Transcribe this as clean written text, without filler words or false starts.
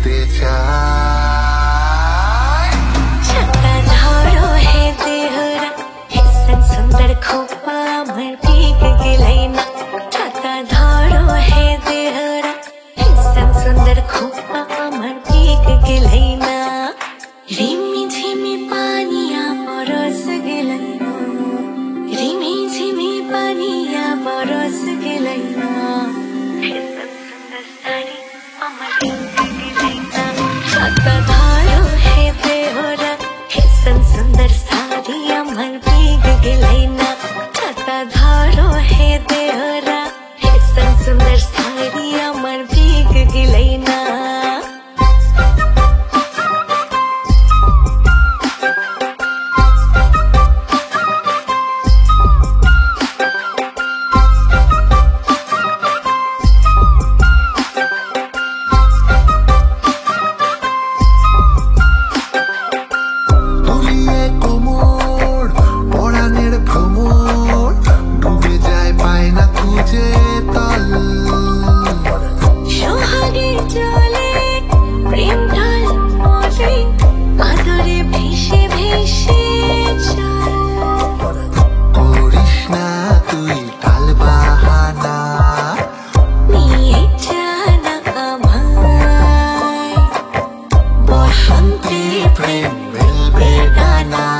যেতে চাই। छाता धरो है देहरा हिस्सन सुंदर खोपा अमर भीग गिलैना। छाता धरो है देहरा हिस्सन सुंदर खोपा अमर भीग गिलैना। रिमी झिमी पानिया बरस गिलैना। रिमी झिमी पानिया बरस गिलैना। हिस्सन सुंदर साडी अमर भीग गिलैना। छाता धरो है देहरा हिस्सन सुंदर साडी अमर भीग गिलैना। छाता धरो है देहरा हिस्सन सुंदर साडी अमर भीग गिलैना। দুলিয়ে কোমর পরাণের ভ্রমর ডুবে যায় পায় না খুঁজে তল। সোহাগের জলে প্রেম ঢল মলে আদরে ভেসে ভেসে চল। করিস না তুই টাল বাহানা, নিয়ে জানা আমায় বসন্তে প্রেম মেলবে ডানা।